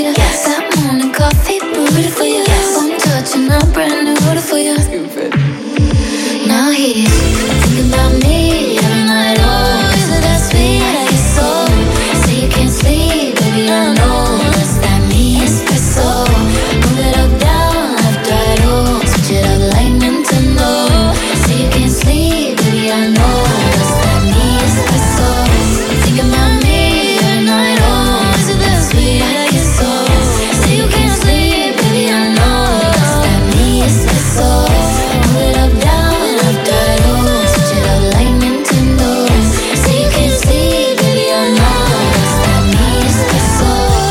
you. That morning coffee brewed for you. One touch and I'm brand new for you. Now he's thinking about me every night. Oh, is it that sweet? I get so. Say you can't sleep, baby, I know. That's that me espresso. Move it up, down, left, right, oh. Switch it up like Nintendo. Say you can't sleep, baby, I know. That's that me espresso. Thinking about me every night. Oh, is it that sweet? I get so. Say you can't sleep, baby, I know. That's that me espresso. Move it up, down, left, right, oh. Switch it up like Nintendo. Say you can't sleep, baby, I know. That's that me espresso.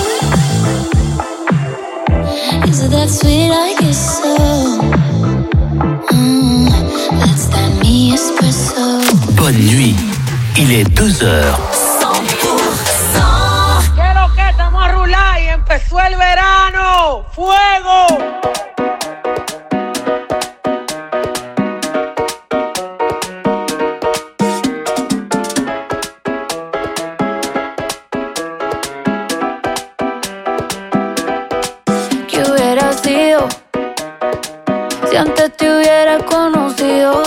Is it that sweet? I guess so. That's that me espresso. Bonne nuit, il est 2h. 100%. ¿Qué lo que? Estamos a rular y empezó el verano. ¡Fuego! ¿Qué hubiera sido si antes te hubiera conocido?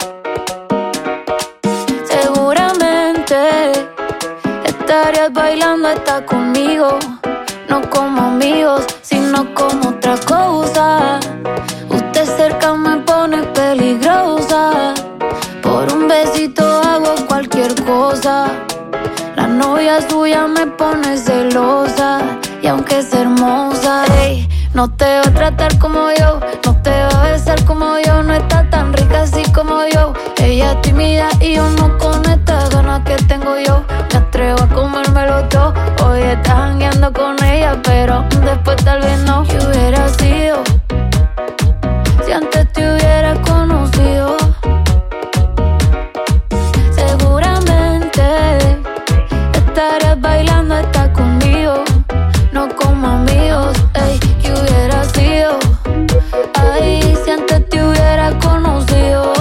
Seguramente estarías bailando hasta conmigo. No como amigos, sino como otra cosa. Usted cerca me pone peligrosa. Por un besito hago cualquier cosa. La novia suya me pone celosa. Y aunque es hermosa, ey, no te va a tratar como yo, no te va a besar como yo, no está tan rica así como yo. Ella es tímida y yo no con estas ganas que tengo yo. Me atrevo a comérmelo todo. Hoy estás jangueando con ella, pero después tal vez no. ¿Qué hubiera sido si antes te hubiera conocido? Seguramente estarías bailando hasta conmigo. No como amigos, ey, ¿qué hubiera sido? Ay, si antes te hubiera conocido.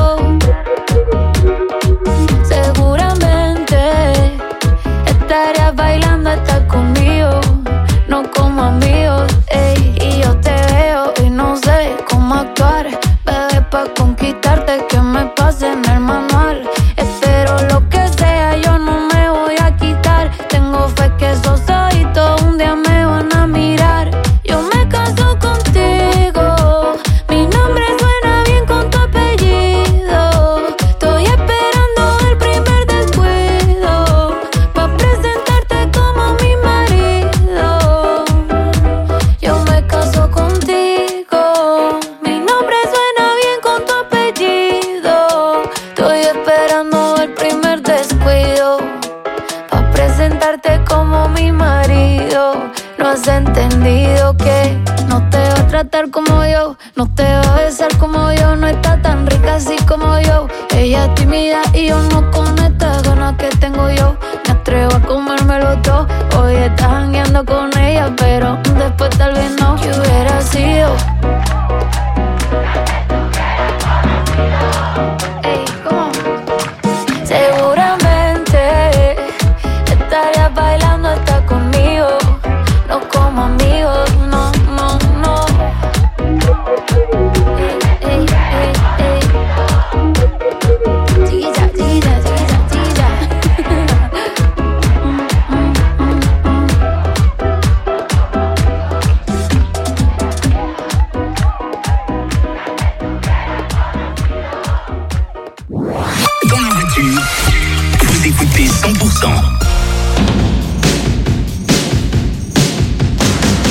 Seguramente estarías bailando hasta conmigo. No como amigos, ey, y yo te veo y no sé cómo actuar. Bebé, pa' conquistarte que me pase en el manual. Espero lo que sea, yo no me voy a quitar. Tengo fe que esos ojitos un día me van a mirar. Yo me caso contigo, mi nombre suena bien con tu apellido. Estoy esperando el primer descuido pa' presentarte como mi marido. Yo me caso contigo, mi nombre suena bien con tu apellido. Estoy esperando el primer descuido pa' presentarte como mi marido. No has entendido que no te va a tratar como yo, no te va a besar como yo, no está tan rica así como yo. Ella es tímida y yo no con estas ganas que tengo yo. Me atrevo a comérmelo todo. Hoy estás jangueando con ella, pero después tal vez no. ¿Qué hubiera sido? Ey, ¿cómo? Seguramente estarías bailando hasta conmigo. No como amigos, no, no, no. Ey, ey, ey, ey. Chiquilla, chiquilla, chiquilla, chiquilla. Dans la voiture, vous écoutez 100%.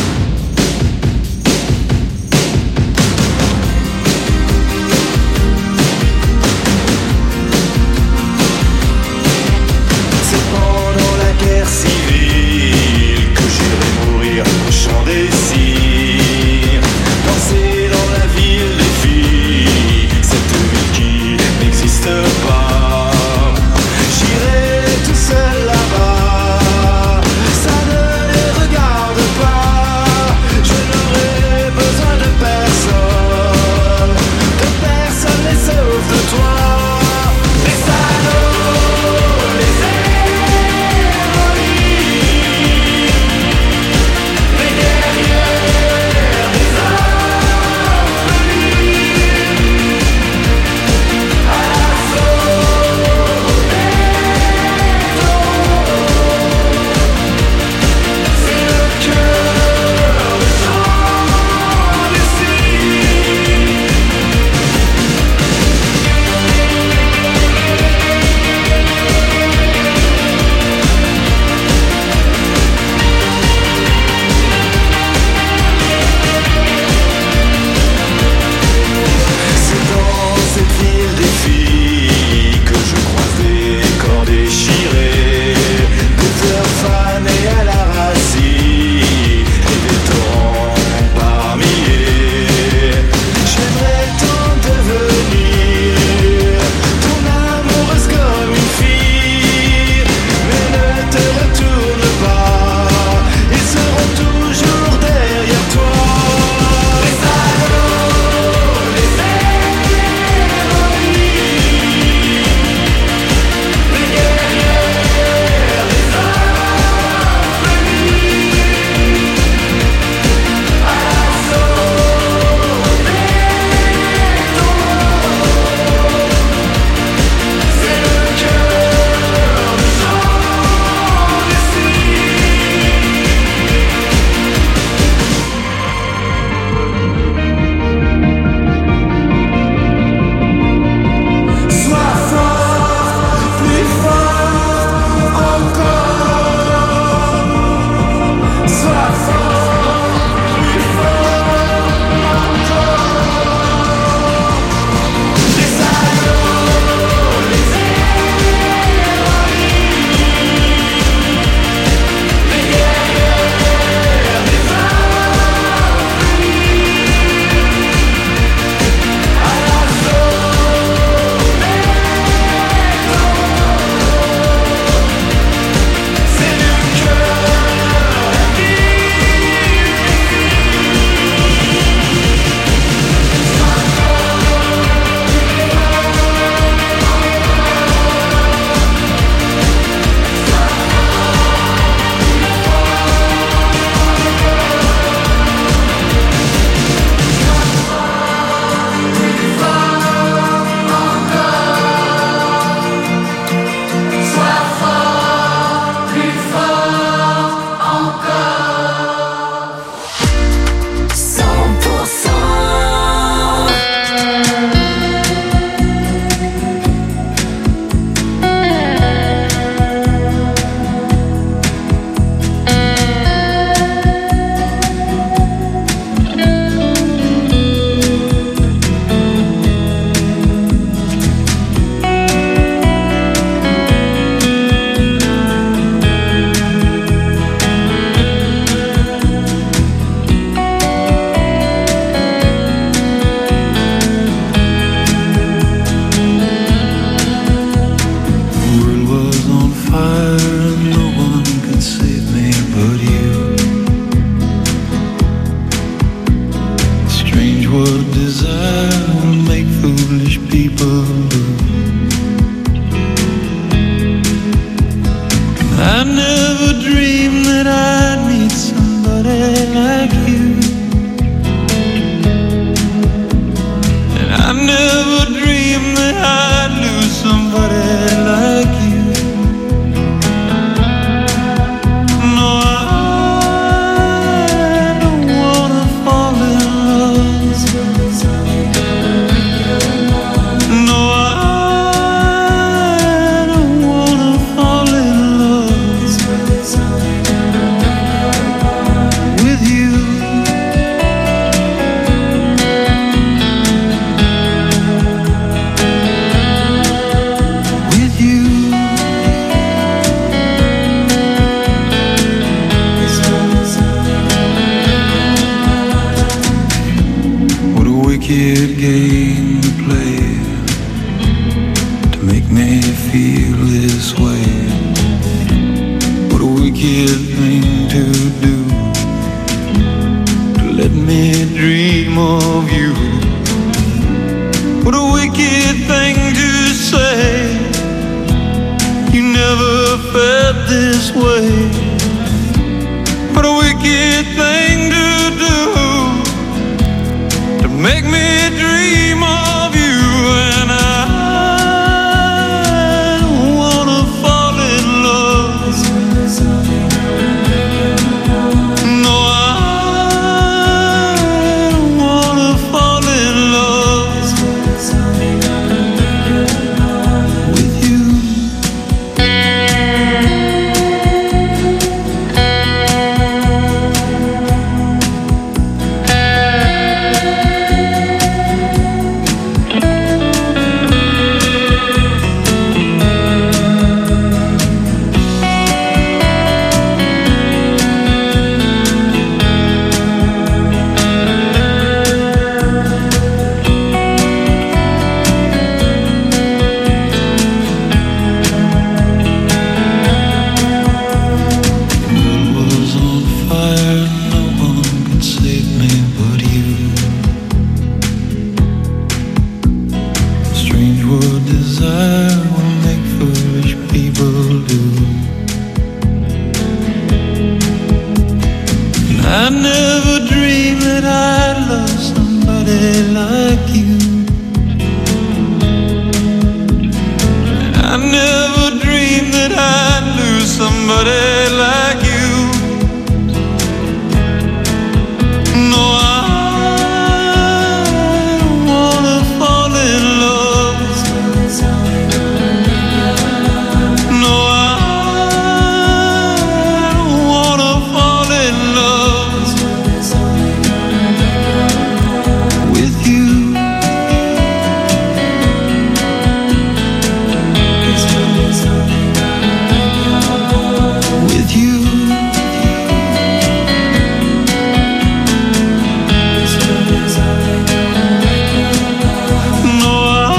desire will make foolish people do. I never dreamed that I'd meet somebody like you, and I never dreamed that I'd lose somebody like you. No, I don't wanna fall in love. No, I don't wanna fall in love with you. With you. What a wicked game to play to make me feel this way. What a wicked thing to do to let me dream of you. What a wicked thing to say. You never felt this way. What a wicked thing to do to make me dream of you. And I don't wanna fall in love. No, I don't wanna fall in love with you. I never dreamed that I'd love somebody like you. And I never dreamed that I'd lose somebody like you. No, I don't wanna fall in love. No, I don't wanna fall in love with you. With you. No,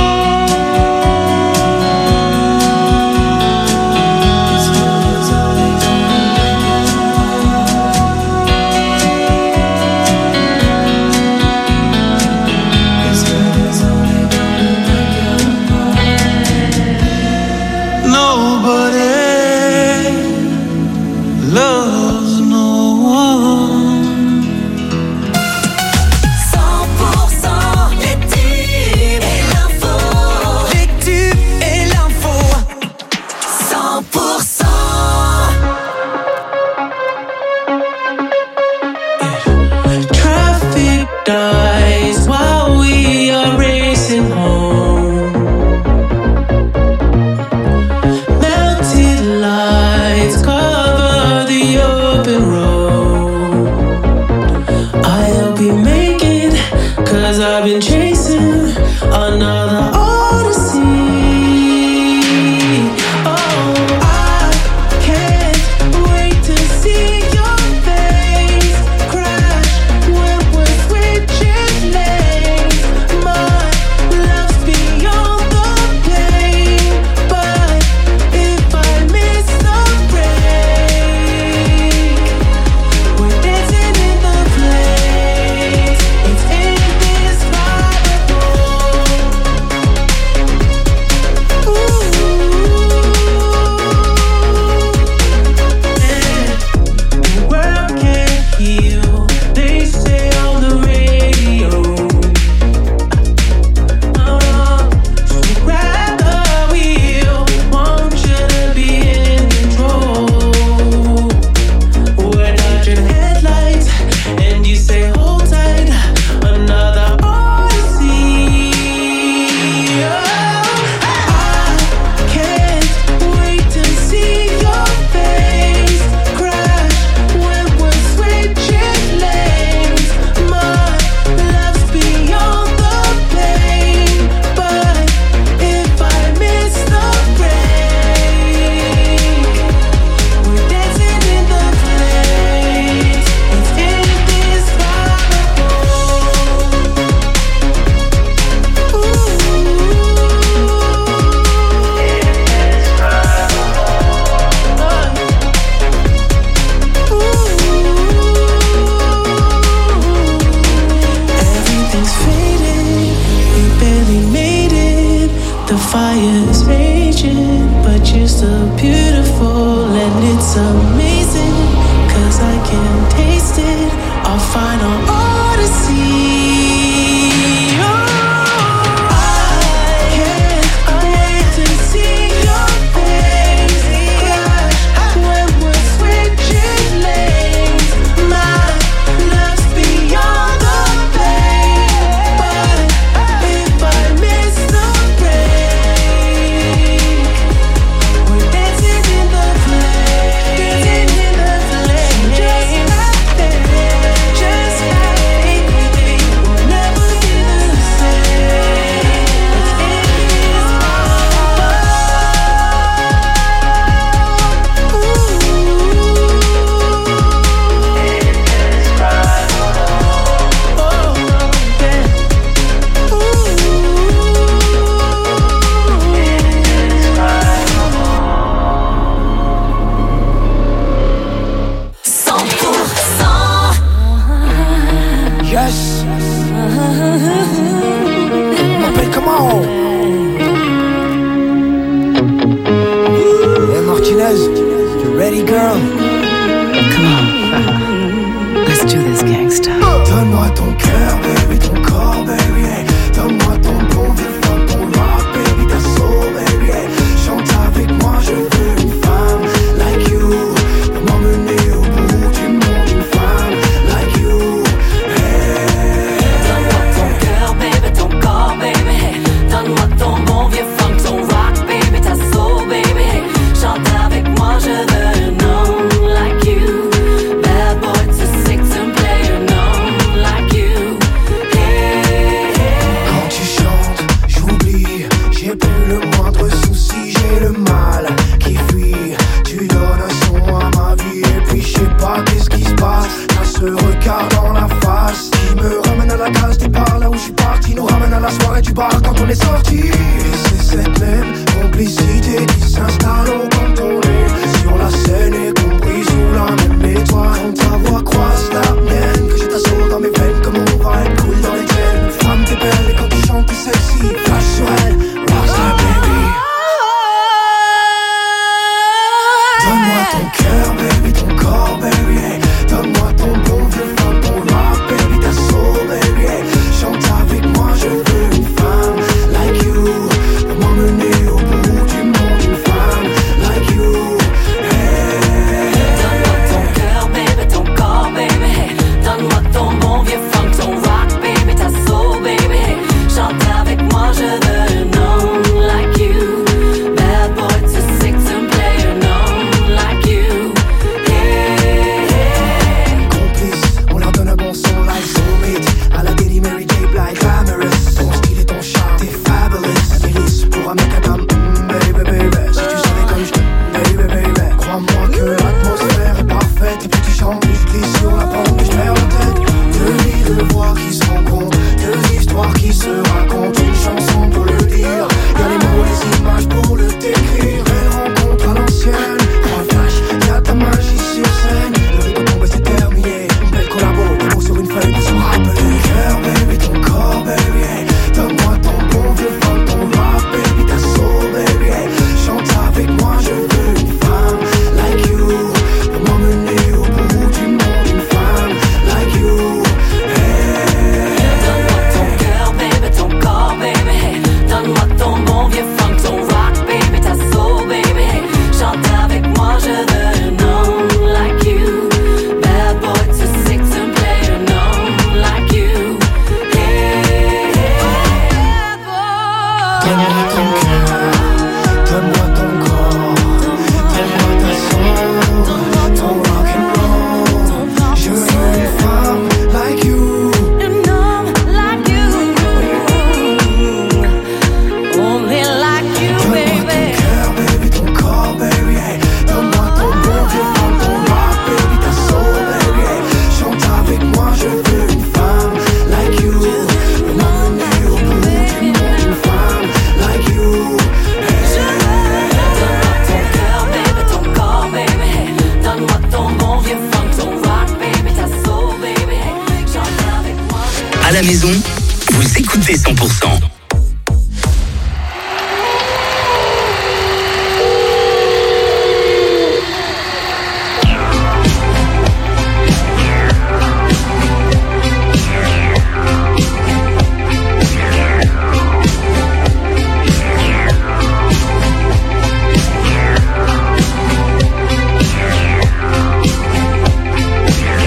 nobody loves no one. 100% les tubes et l'info. Les tubes et l'info. 100%. Traffic dies while we are racing home. Melted lights cover the open road. I hope you make it, 'cause I've been chasing another odyssey. Oh, I can't wait to see your face crash when we're switching lanes. My love's beyond the pain, but if I miss the break, we're dancing in the flames. It's in this fight. Do this, gangsta. Donne-moi ton cœur, baby, ton corps, baby, hey. Donne-moi ton bon vieux funk, ton rock, baby, ta soul, baby, hey. Chante avec moi, je veux une femme like you, pour m'emmener au bout du monde, une femme like you, hey. Donne-moi ton cœur, baby, ton corps, baby, hey. Donne-moi ton bon vieux funk, ton rock, baby, ta soul, baby, hey. Chante avec moi, je veux un homme like you. Bad boy to six and play an homme like you. Hey, hey. Quand tu chantes, j'oublie, j'ai plus le moindre souci, j'ai le mal qui fuit. Tu donnes un son à ma vie et puis je sais pas qu'est-ce qui se passe. T'as ce regard dans la face qui me ramène à la case départ, là où je suis parti, nous ramène à la soirée du bar quand on est sorti. Et c'est cette même complicité qui s'installe au cantonné sur la scène et compris sous la même étoile. Quand ta voix croise la mienne, que j'ai ta soul dans mes veines, comme on va être cool dans les tiennes. Femme t'es belle et quand tu chantes t'es sexy, flash sur elle, rockstar baby. Donne-moi ton cœur baby, ton corps baby, hey. Donne-moi ton bon vieux funk, ton rock baby, ta soul baby, hey. Chante avec moi, je veux une femme like you, pour m'emmener au bout du monde, une femme like you, hey. Donne-moi ton cœur, baby, ton corps, baby, hey. Donne-moi ton bon vieux funk, ton rock, baby, ta soul, baby, hey. Chante avec moi, je veux un homme like you. Bad boy to six and play an homme like you. Hey, hey. Complice, on leur donne un bon son like Soulmate, à la Daily Mary J. Blige, glamorous. Ton style et ton charme, t'es fabulous. Milice pour un mec à dame, baby, baby. Si tu savais comme je t'aime, baby, baby. Crois-moi que l'atmosphère est parfaite. Et puis tu chantes, et je glisse sur la pente, et je perds la tête. Deux vies, deux voix qui se rencontrent, deux histoires qui se racontent. Une chanson pour le dire, y'a les mots, les images pour le décrire. Elle rencontre à l'ancienne, trois flash, y'a ta magie sur scène. Le rythme tombe et c'est terminé. Une belle collabo, des mots sur une feuille pour se rappeler. Cœur, baby, ton corps, baby, hey. Donne-moi ton bon vieux funk, ton rock, baby, ta soul, baby, hey. Chante avec moi, je veux une femme like you, pour m'emmener au bout du monde, une femme like you, hey. Donne-moi ton cœur, baby, ton corps, baby, hey. Donne-moi ton bon vieux funk, ton rock, baby, ta soul, baby, hey. Chante avec moi, je veux un homme like you. Bad boy to six and play an homme like you. Hey, hey. Donne-moi ton cœur, donne-moi ton corps, donne-moi ta soul, ton rock and roll. Je veux une femme like you. An homme like you. Only like you, Donne-moi ton baby. cœur, baby, ton corps, baby, hey. Donne-moi ton bon vieux funk, ton rock, baby, ta soul, baby, hey. Chante avec moi, je veux une femme like you, pour m'emmener au bout du monde, une femme like you, hey. Donne-moi ton cœur, baby, ton corps, baby, hey. Donne-moi ton bon vieux funk, ton rock, baby, ta soul, baby, hey. Chante avec moi. À la maison, vous écoutez 100%.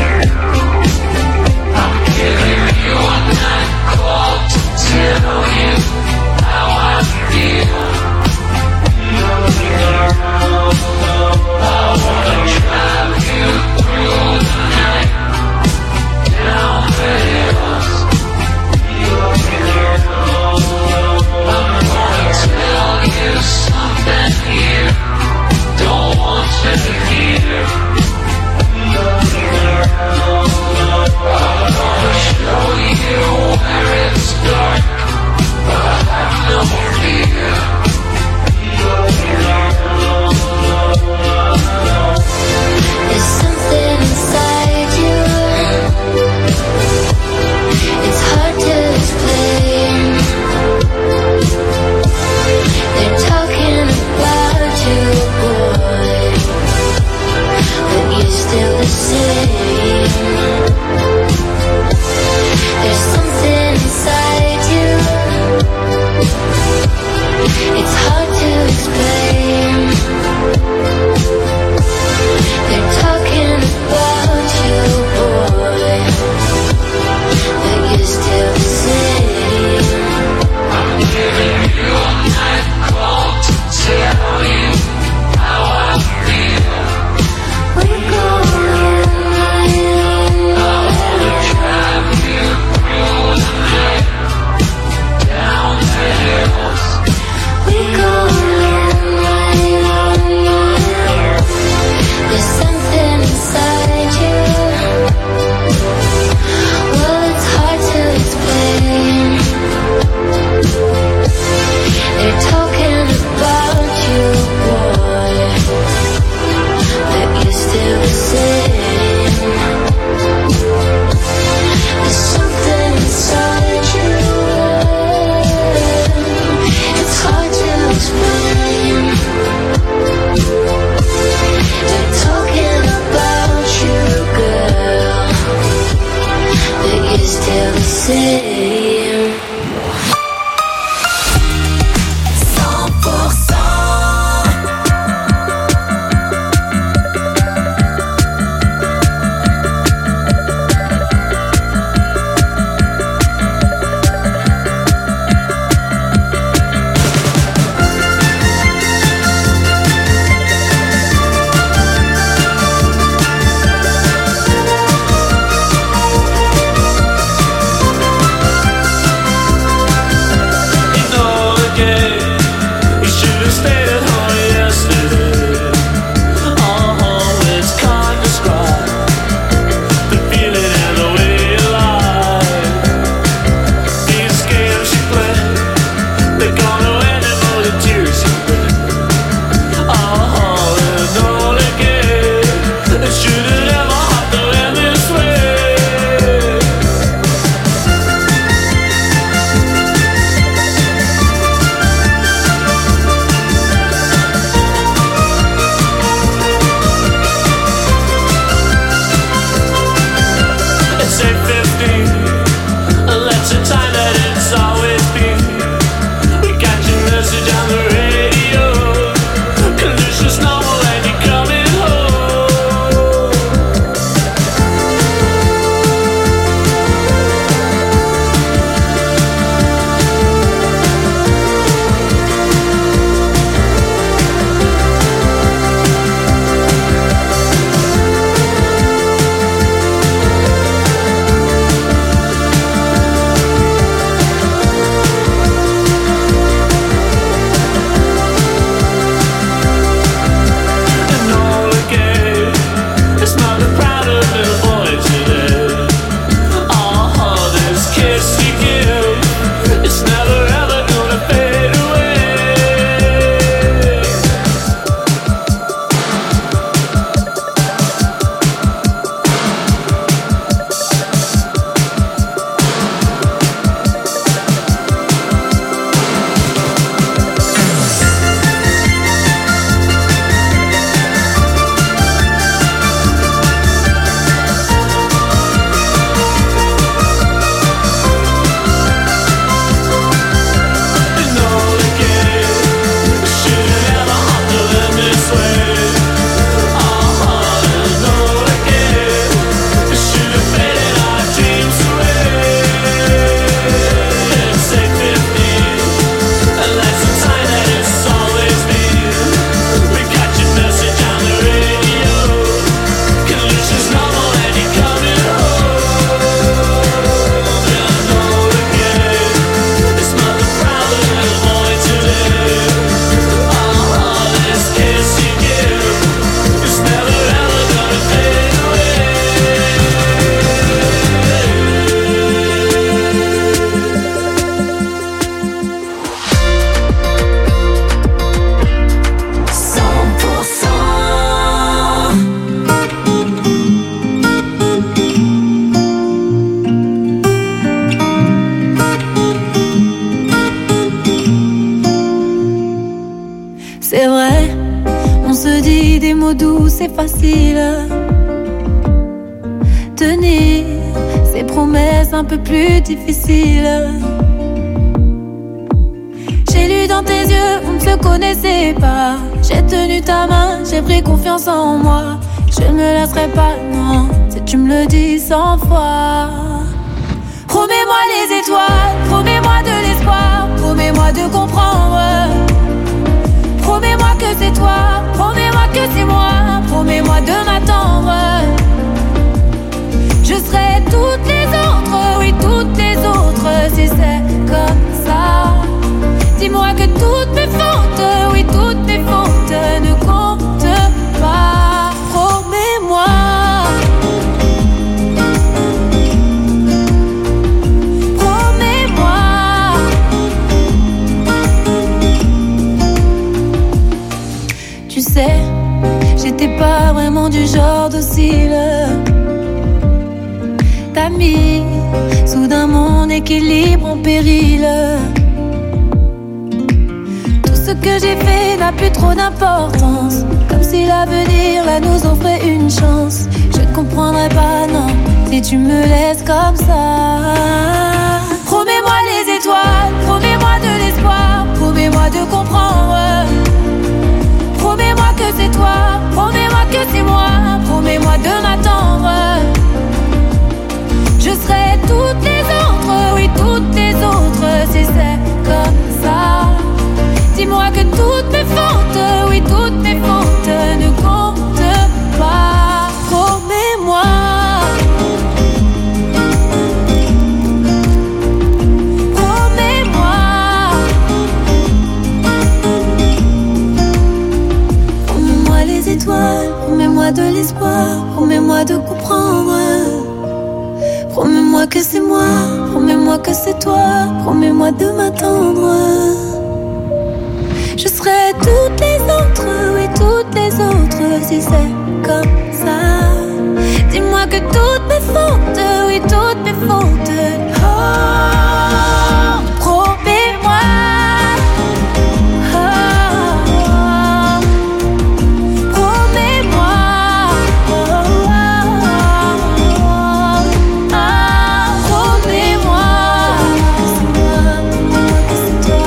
Giving you a night call, 10 a.m. c'est facile. Tenir ses promesses un peu plus difficiles. J'ai lu dans tes yeux, on ne se connaissait pas. J'ai tenu ta main, j'ai pris confiance en moi. Je ne me laisserai pas, non, si tu me le dis 100 fois. Promets-moi les étoiles, promets-moi de l'espoir, promets-moi de comprendre. Promets-moi que c'est toi, promets-moi que c'est moi, promets-moi de m'attendre. Je serai toutes les autres, oui toutes les autres, si c'est comme ça. Dis-moi que toutes mes fautes, oui toutes mes fautes ne comptent pas. Promets-moi. Promets-moi. Tu sais, j'étais pas vraiment du genre docile. T'as mis soudain mon équilibre en péril. Ce que j'ai fait n'a plus trop d'importance. Comme si l'avenir là nous offrait une chance. Je ne comprendrai pas, non, si tu me laisses comme ça. Promets-moi les étoiles, promets-moi de l'espoir, promets-moi de comprendre. Promets-moi que c'est toi, promets-moi que c'est moi, promets-moi de m'attendre. Je serai toutes les autres, oui toutes les autres, si c'est comme ça. Dis-moi que toutes mes fautes, oui toutes mes fautes ne comptent pas. Promets-moi. Promets-moi. Promets-moi les étoiles, promets-moi de l'espoir, promets-moi de comprendre. Promets-moi que c'est moi, promets-moi que c'est toi, promets-moi de m'attendre. Je serai toutes les autres, oui toutes les autres, si c'est comme ça. Dis-moi que toutes mes fautes, oui toutes mes fautes. Oh, promets-moi. Oh, promets-moi. Promets-moi. Que c'est toi.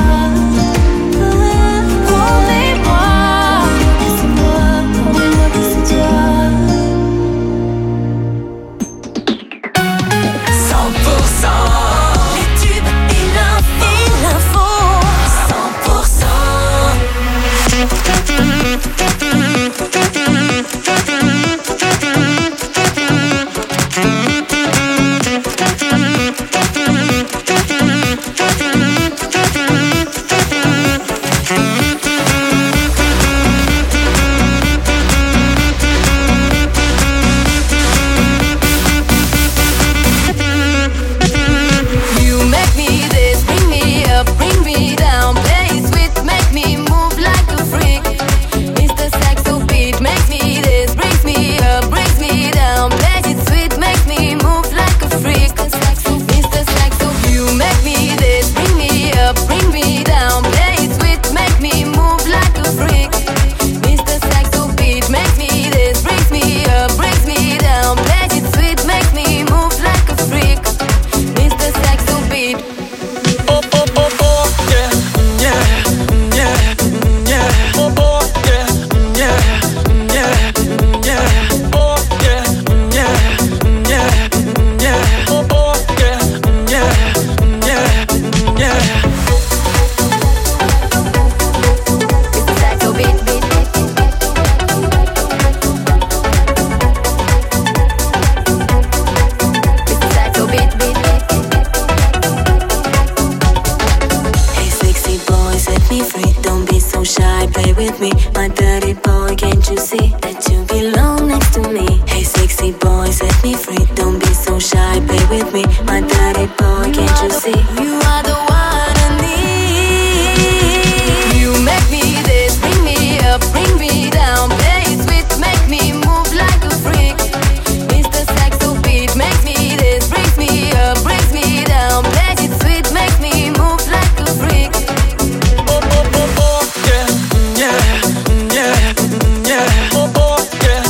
Oh,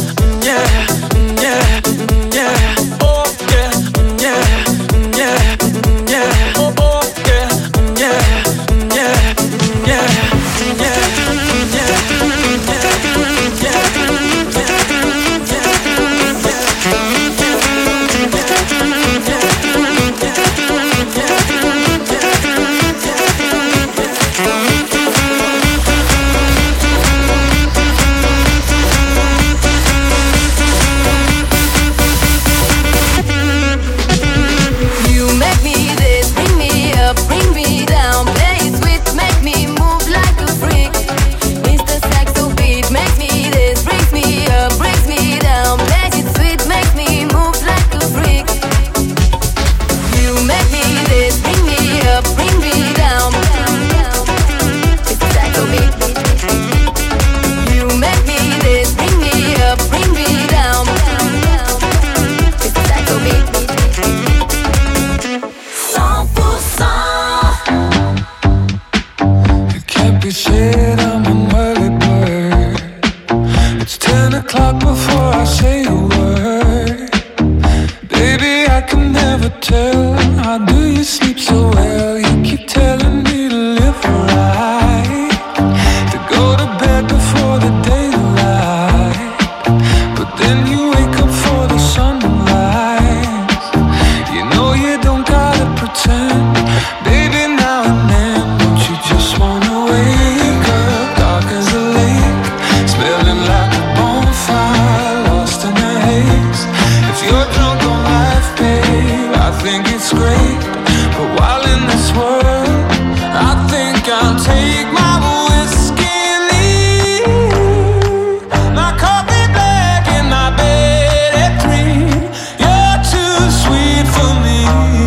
to tell. How do you sleep so well? You keep telling me to live right, to go to bed before the daylight, but then you wake up for the sunrise. You know you don't gotta pretend, baby, now and then. Don't you just wanna wake up dark as a lake, smelling like a bonfire, lost in a haze. If you're drunk on life, babe, I think it's great. But while in this world, I think I'll take my whiskey and leave. My coffee black and my bed at 3. You're too sweet for me.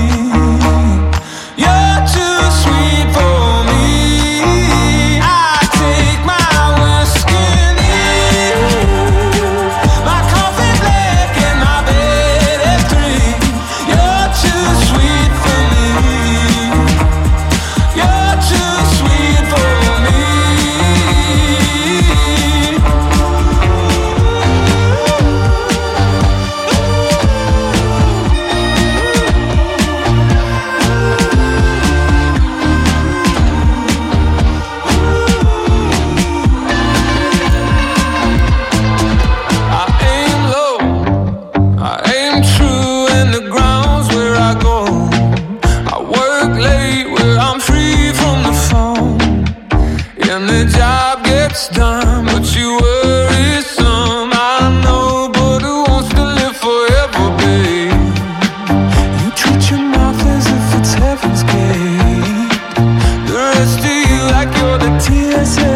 You're too sweet for me. I take my whiskey and leave. My coffee black and my bed at 3. You're too sweet for me. You're too sweet for me. I aim low, I aim true, and the ground's where I go. I work late where I'm free from the phone, and the job gets done, but you worry some. I know, but who wants to live forever, babe? You treat your mouth as if it's heaven's gate. The rest of you like you're the TSA.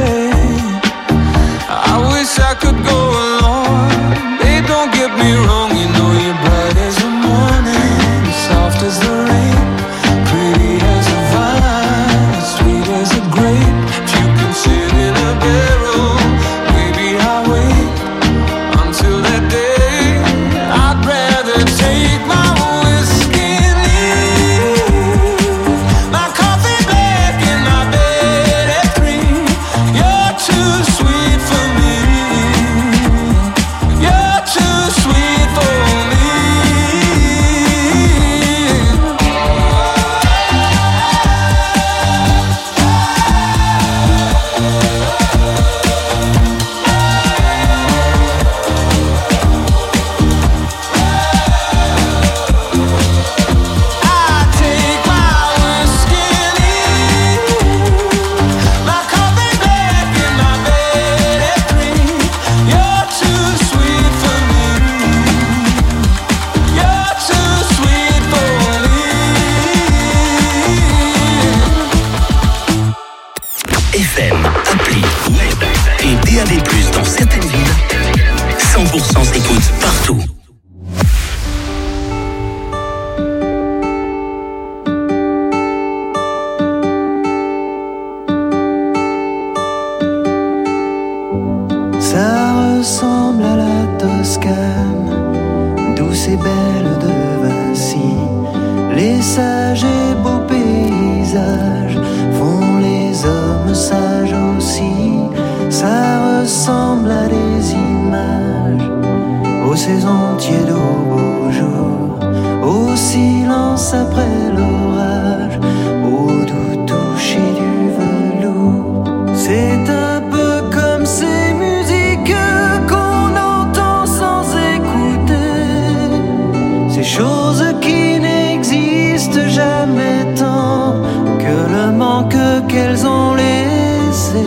I wish I could go along. Babe, don't get me wrong, you know you're bright as the morning, soft as the rain, pretty as a vine, sweet as a grape. If you can sit in a barrel, maybe I'll wait until that day. I'd rather take my whiskey and leave. My coffee black and my bed at 3. You're too sweet for me. You're too sweet for me. I take my whiskey and leave. My coffee black and my bed at 3. You're too sweet for me. You're too sweet for me. FM, appli, web et DAB+, dans certaines villes. 100% s'écoute partout. Ça ressemble à la Toscane, douce et belle de Vinci. Les sages et beaux paysages font les hommes sages aussi. Ça ressemble à des images, aux saisons tièdes, aux beaux jours, au silence après l'orage, au doux toucher du velours. C'est un peu comme ces musiques qu'on entend sans écouter, ces choses qui n'existent jamais tant que le manque qu'elles ont laissé.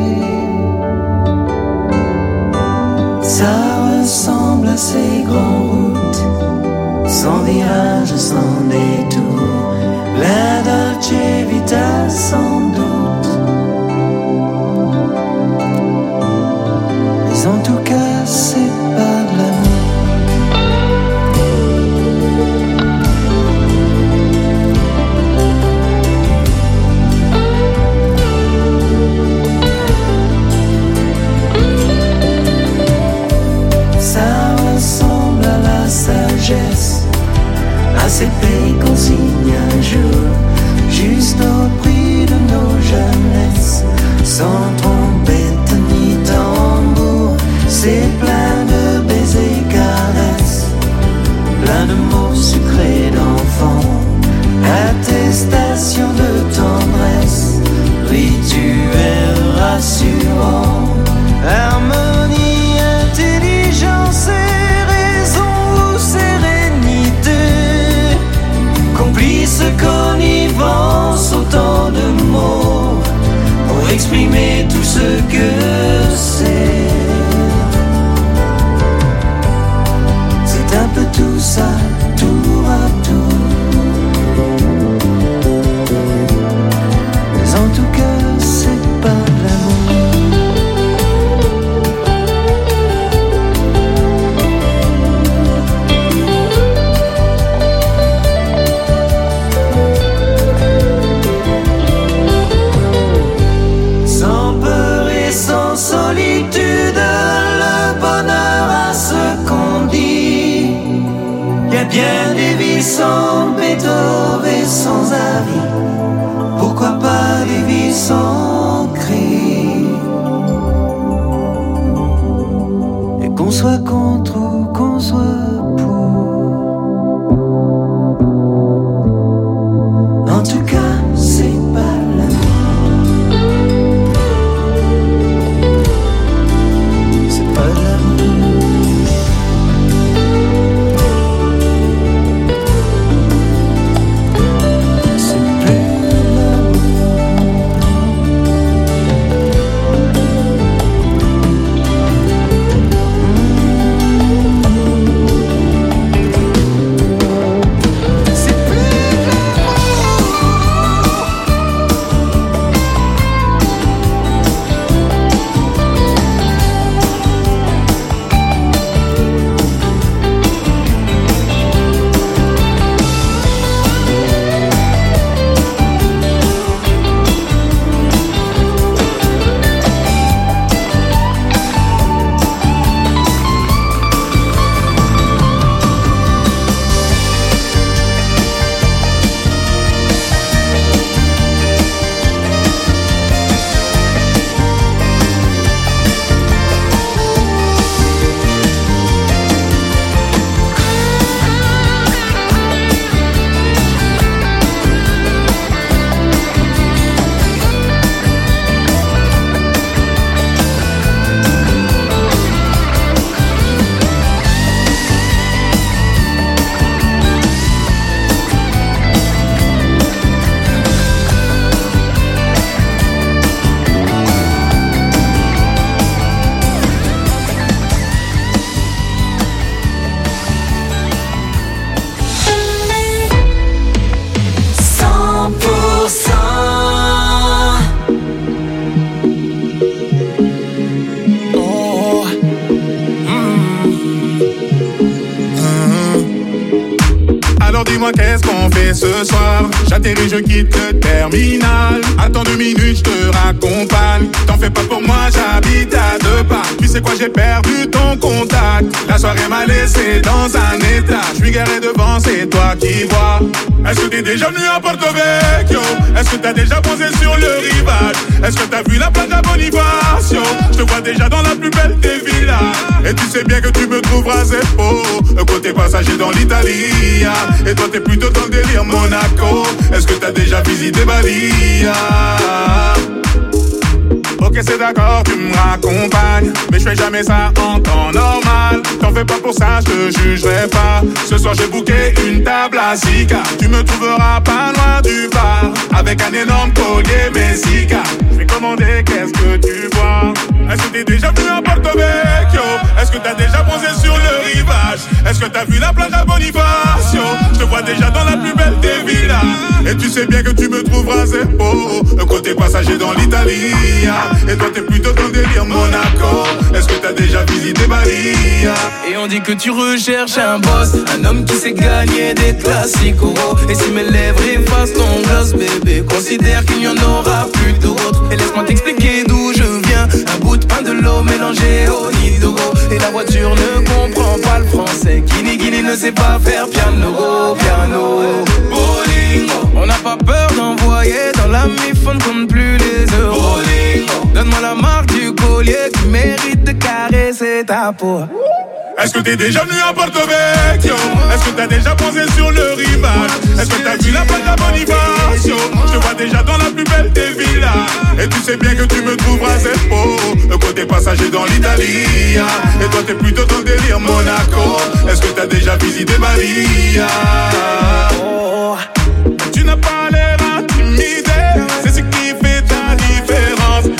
Ça ressemble à ces grandes routes, sans virage, sans détour, la Dolce Vita sans doute. Mais en tout cas, c'est pas de l'amour. Ça ressemble à la sagesse, à ces pays qu'on signe un jour, juste au prix de nos jeunesses, sans trompette ni tambour. C'est plein de baisers, caresses, plein de mots sucrés d'enfants. exprimer tout ce que c'est. C'est un peu tout ça, tour à tour. Mais en tout cas, c'est pas de l'amour. Sans peur et sans solitude, le bonheur a ce qu'on dit. Y a bien des vies sans Beethoven et sans avis. Pourquoi pas des vies sans cri? Et qu'on soit contre ou qu'on soit pour, en tout cas c'est pas l'amour. C'est pas de l'amour. C'est plus de Dis-moi qu'est-ce qu'on fait ce soir? J'atterris, je quitte le terminal. Attends 2 minutes, je te raccompagne. T'en fais pas pour moi, j'habite à 2 pas. Tu sais quoi, j'ai perdu ton contact. La soirée m'a laissé dans un état. Je suis garé devant, c'est toi qui vois. Est-ce que t'es déjà venu à Porto Vecchio? Est-ce que t'as déjà posé sur le rivage? Est-ce que t'as vu la plage à Bonifacio? Je te vois déjà dans la plus belle des villas. Et tu sais bien que tu me trouveras zéro côté passager dans l'Italie. Et toi t'es plutôt dans le délire Monaco. Est-ce que t'as déjà visité Bali? Ok c'est d'accord, tu me raccompagnes, mais je fais jamais ça en temps normal. T'en fais pas pour ça, je te jugerai pas. Ce soir j'ai booké une table à Zika. Tu me trouveras pas loin du bar, avec un énorme collier Messica. Je vais commander, qu'est-ce que tu bois? Est-ce que t'es déjà venu à Porto Vecchio? Est-ce que t'as déjà posé sur le rivage? Est-ce que t'as vu la plage à Bonifacio? Je te vois déjà dans la plus belle des villas. Et tu sais bien que tu me trouveras zéro côté passager dans l'Italie. Et toi t'es plutôt dans le délire Monaco. Est-ce que t'as déjà visité Bali? Et on dit que tu recherches un boss, un homme qui sait gagner des classiques. Et si mes lèvres effacent ton gloss, bébé, considère qu'il n'y en aura plus d'autres. Et laisse-moi t'expliquer d'où je viens. Un bout de pain, de l'eau mélangé au nido. Et la voiture ne comprend pas le français. Guini ne sait pas faire piano. Bolingo, on n'a pas peur d'envoyer dans la mif, on ne compte plus les euros. Bolingo, donne-moi la marque du collier qui mérite de caresser ta peau. Est-ce que t'es déjà venu à Porto Vecchio? Est-ce que t'as déjà posé sur le rivage? Est-ce que t'as vu la plage à Bonifacio? Je te vois déjà dans la plus belle des villas. Et tu sais bien que tu me trouveras zéro côté passager dans l'Italie. Et toi t'es plutôt dans le délire Monaco. Est-ce que t'as déjà visité Bali? Tu n'as pas l'air intimidé, c'est ce qui fait ta différence.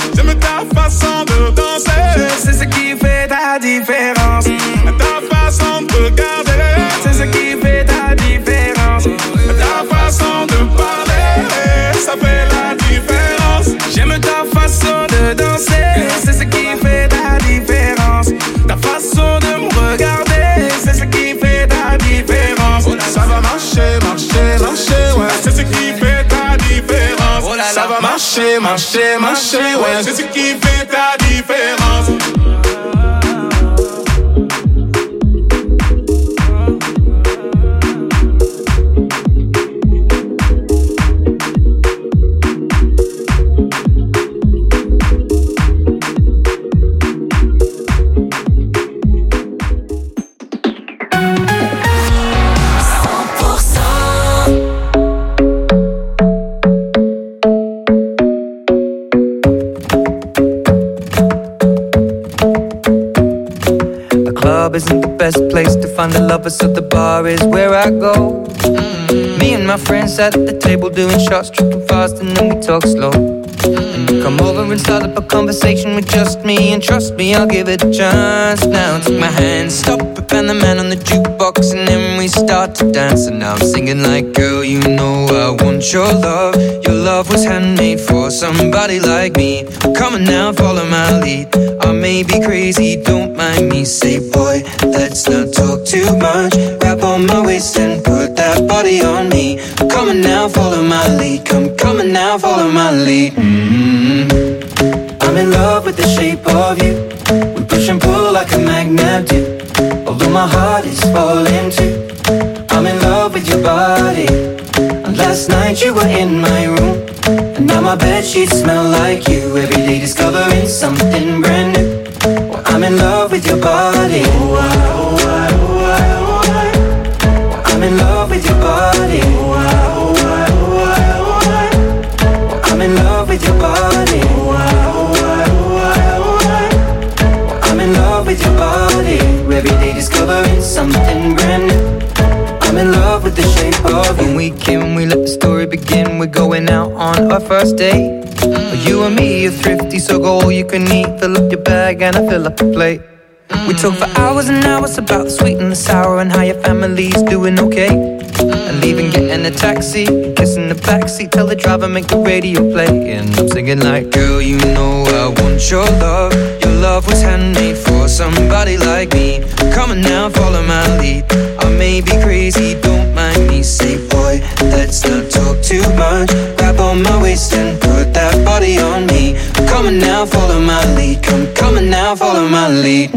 marcher, marcher, marcher, ouais, c'est ce qui fait ta différence. Isn't the best place to find the lovers, so the bar is where I go. Me and my friends at the table doing shots, tripping fast, and then we talk slow. And you come over and start up a conversation with just me, and trust me, I'll give it a chance. Now take my hand, stop it, and the man on the jukebox, and then we start to dance. And now I'm singing like, girl, you know I want your love. Your love was handmade for somebody like me. Come on now, follow my lead. I may be crazy, don't mind me. Say, boy, let's not talk too much. Grab on my waist and put that body on me. Come on now, follow my lead. Come on now, follow my lead. I'm in love with the shape of you. We push and pull like a magnet do. Although my heart is falling too. I'm in love with your body. And last night you were in my room, and now my bedsheets smell like you. Every day discovering something brand new. Well, I'm in love with your body. Oh, I, oh, I, oh, I, oh, I. Well, I'm in love with your body. Oh, I, oh, I, oh, I, oh, I. Well, I'm in love with your body. Oh, I, oh, I, oh, I, oh, I. Well, I'm in love with your body. Every day discovering something brand new. I'm in love with the shape of you. When we came, we let the story begin. We're going out on our first date. You and me are thrifty, so go all you can eat. Fill up your bag and I fill up the plate. We talk for hours and hours about the sweet and the sour, and how your family's doing okay. And leaving, getting a taxi, kissing the backseat, tell the driver make the radio play. And I'm singing like, girl, you know I want your love. Your love was handmade for somebody like me. Come on now, follow my lead. I may be crazy, don't mind me. Say, boy, let's not talk too much. Grab on my waist and put that body on me. Come on now, follow my lead. Come on now, follow my lead.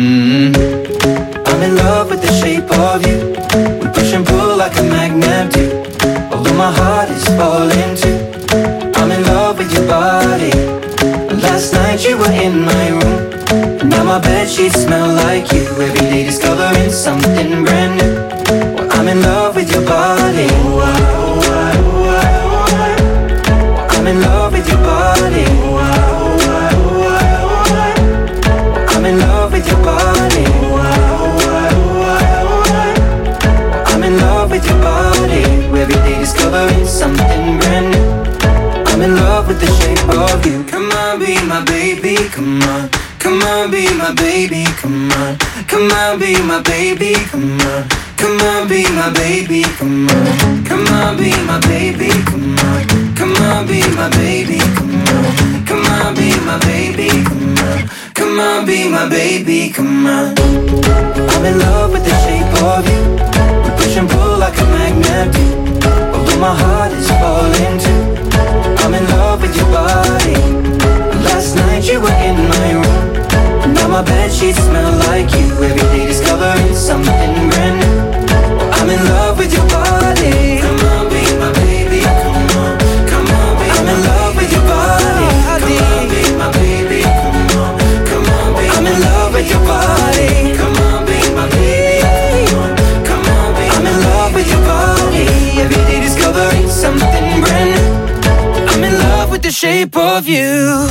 I'm in love with the shape of you. We push and pull like a magnet do. Although my heart is falling too. I'm in love with your body. Last night you were in my room, and now my bedsheets smell like you. Every day discovering something brand new. Well, I'm in love with your body. Oh, I, oh, I, oh, I, oh, I. Well, I'm in love with your body. Oh, I, oh, I, oh, I, oh, I. Well, I'm in love with your body. Oh, I, oh, I, oh, I, oh, I. Well, I'm in love with your body. Every day discovering something brand new. I'm in love with the shape of you. Come on, be my baby, come on. Come on, be my baby, come on. Come on, be my baby, come on. Come on, be my baby, come on. Come on, be my baby, come on. Come on, be my baby, come on. Come on, be my baby, come on. Come on, be my baby, come on. I'm in love with the shape of you. We push and pull like a magnet do. Although my heart is falling too. I'm in love with your body. Last night you were in my room, now my bedsheets smell like you. Every day discovering something brand new. I'm in love with your body. Come on, be my baby. Come on, come on, be I'm in love with your body. Come on, be my baby. Come on, come on, be I'm in love with your body. Come on, be my baby. Come on, come on, be I'm in love with your body. Every day discovering something brand new. I'm in love with the shape of you.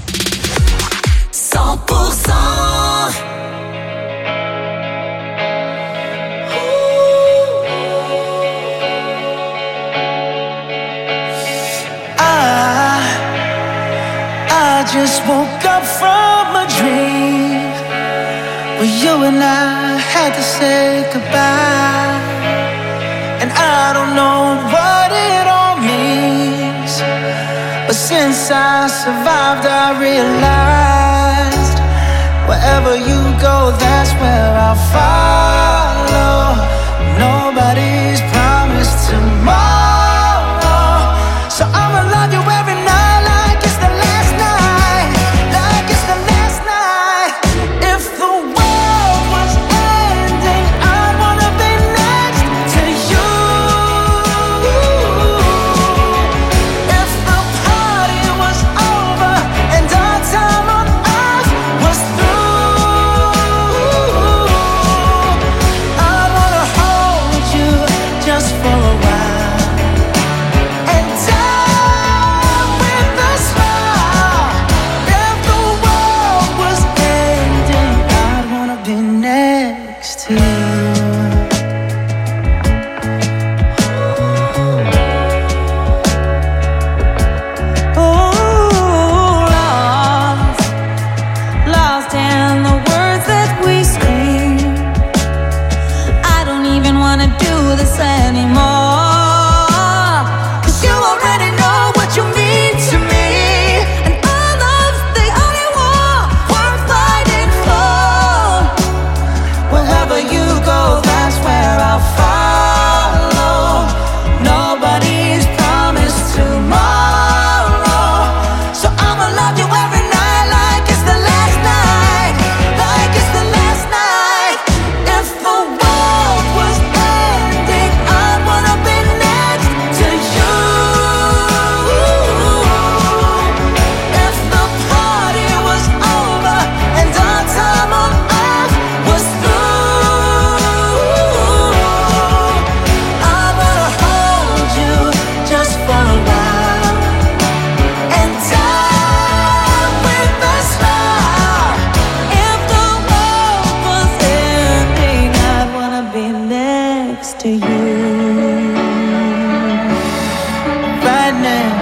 100%. I just woke up from a dream where you and I had to say goodbye. And I don't know what it all means, but since I survived I realized wherever you go, that's where I'll follow. Nobody's promised tomorrow, so I'ma love you every night like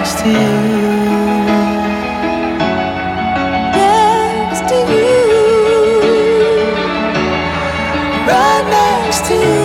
next to you. Next to you. Right next to you.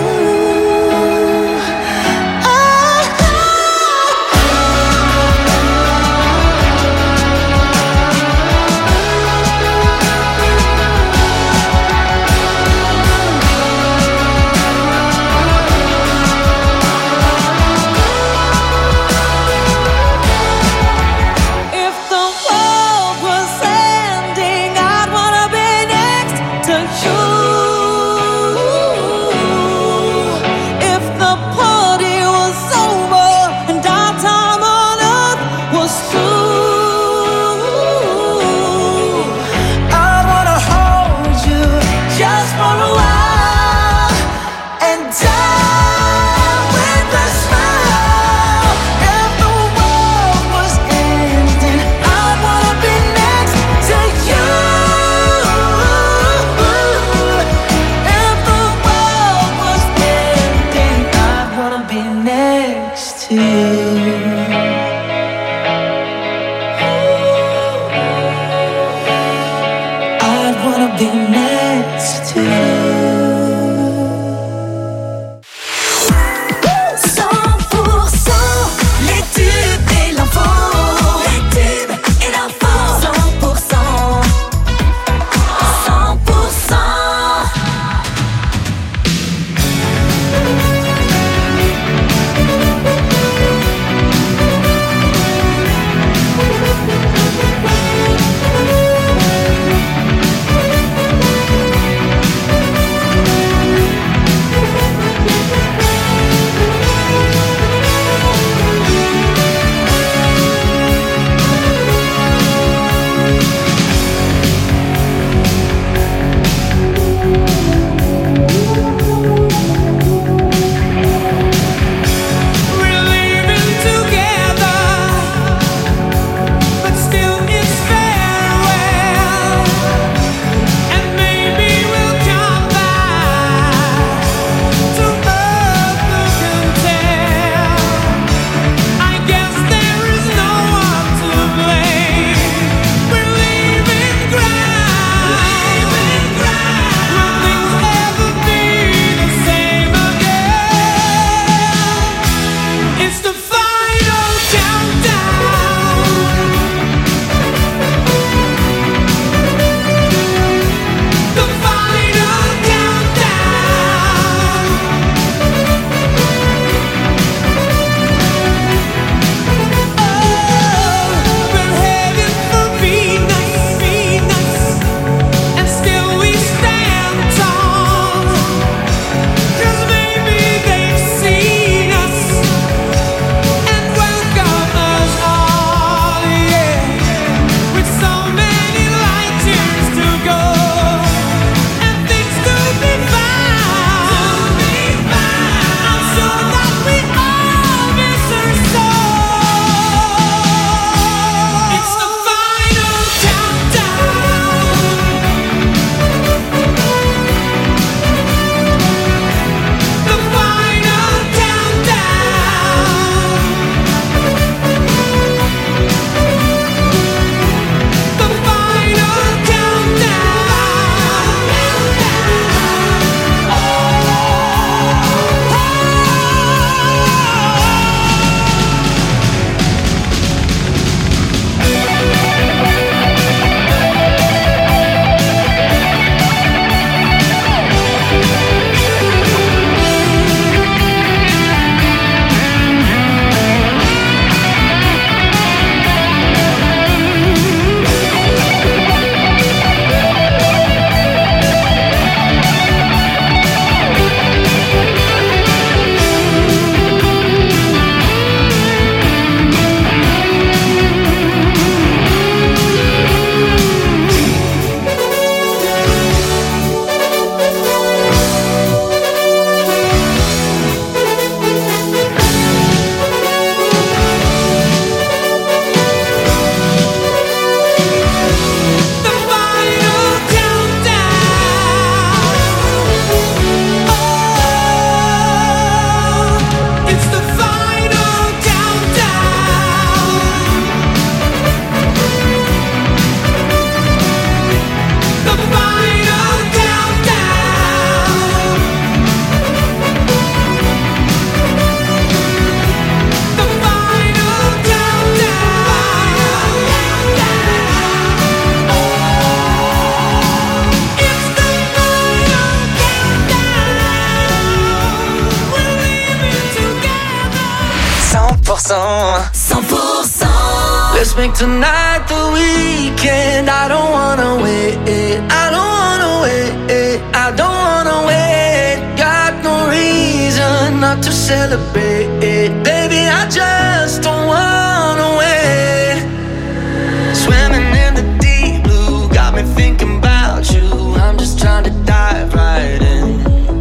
100%. Let's make tonight the weekend. I don't wanna wait. I don't wanna wait. I don't wanna wait. Got no reason not to celebrate. Baby, I just don't wanna wait. Swimming in the deep blue got me thinking about you. I'm just trying to dive right in.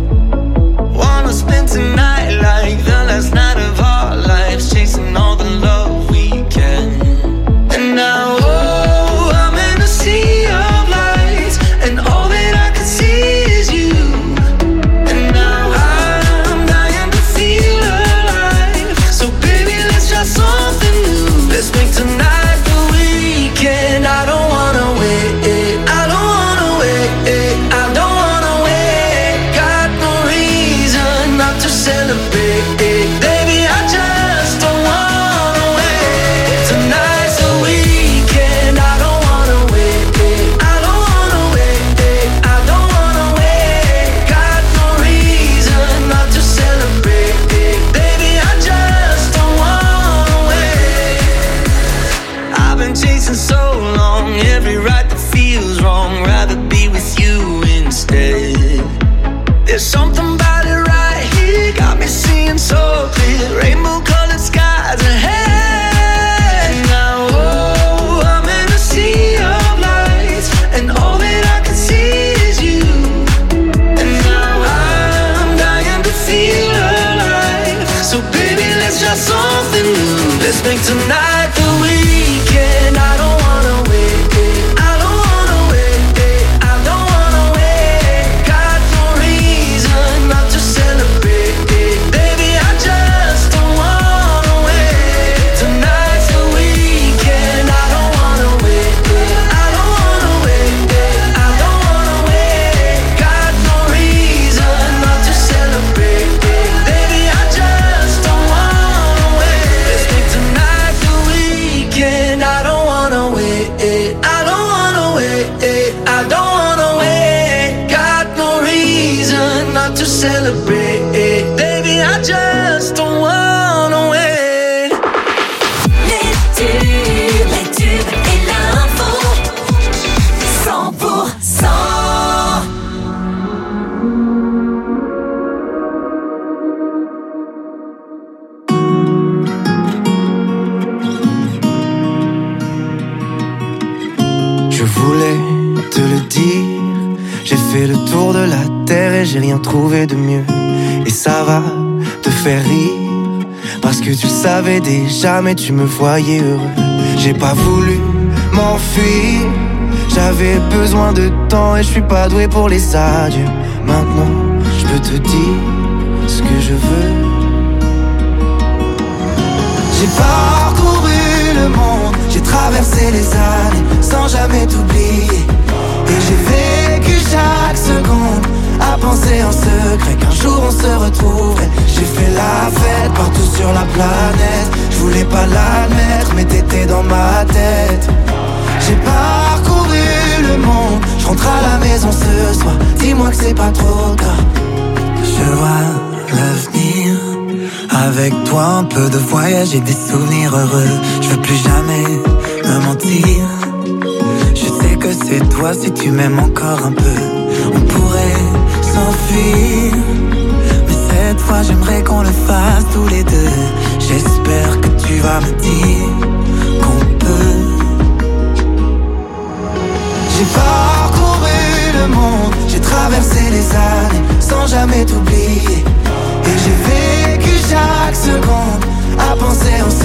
Wanna spend tonight like the last night of our lives, chasing all the love we can. And now, oh, I'm in a sea of lights, and all that I can see is you. And now I'm dying to feel alive. So baby, let's try something new. Let's make tonight the weekend. I don't wanna wait. I don't wanna wait. I don't wanna wait. Got no reason not to celebrate. Baby, I just don't wanna wait. Tonight's the weekend. I don't wanna wait. I don't wanna wait. I don't wanna wait. Got no reason not to celebrate. Baby, I just don't wanna wait. I've been chasing so long, every right that feels wrong. Rather be with you instead. There's something about it right here, got me seeing so clear. Rainbow colored skies ahead. Now, oh, I'm in a sea of lights, and all that I can see is you. And now I'm dying to feel alive. So baby, let's try something new. Let's make tonight the weekend. I don't wanna wait. I don't wanna wait. I don't wanna wait. Got no reason not to celebrate. Baby, I just don't wanna wait. Tonight's the weekend. I don't wanna wait. I don't wanna wait. I don't wanna wait. Got no reason not to celebrate. Baby, I just don't wanna wait. Let's make tonight the weekend. I don't wanna wait. I don't wanna wait. I don't wanna wait. Got no reason not to celebrate. Baby, I just don't wanna wait. Les tubes et l'info. 100%. Je voulais te le dire, j'ai fait le tour de la terre et j'ai rien trouvé de mieux. Et ça va te faire rire, parce que tu le savais déjà mais tu me voyais heureux. J'ai pas voulu m'enfuir, j'avais besoin de temps et je suis pas doué pour les adieux. Maintenant je peux te dire ce que je veux. J'ai parcouru le monde, j'ai traversé les années sans jamais t'oublier. Et j'ai vécu chaque seconde à penser en secret qu'un jour on se retrouverait. J'ai fait la fête partout sur la planète, je voulais pas l'admettre mais t'étais dans ma tête. J'ai parcouru le monde, je rentre à la maison ce soir, dis-moi que c'est pas trop tard. Je vois l'avenir, avec toi un peu de voyage et des souvenirs heureux. Je veux plus jamais me mentir, je sais que c'est toi si tu m'aimes encore un peu. On pourrait s'enfuir, mais cette fois j'aimerais qu'on le fasse tous les deux. J'espère que tu vas me dire qu'on peut. J'ai parcouru le monde, j'ai traversé les années sans jamais t'oublier. Et j'ai vécu chaque seconde à penser en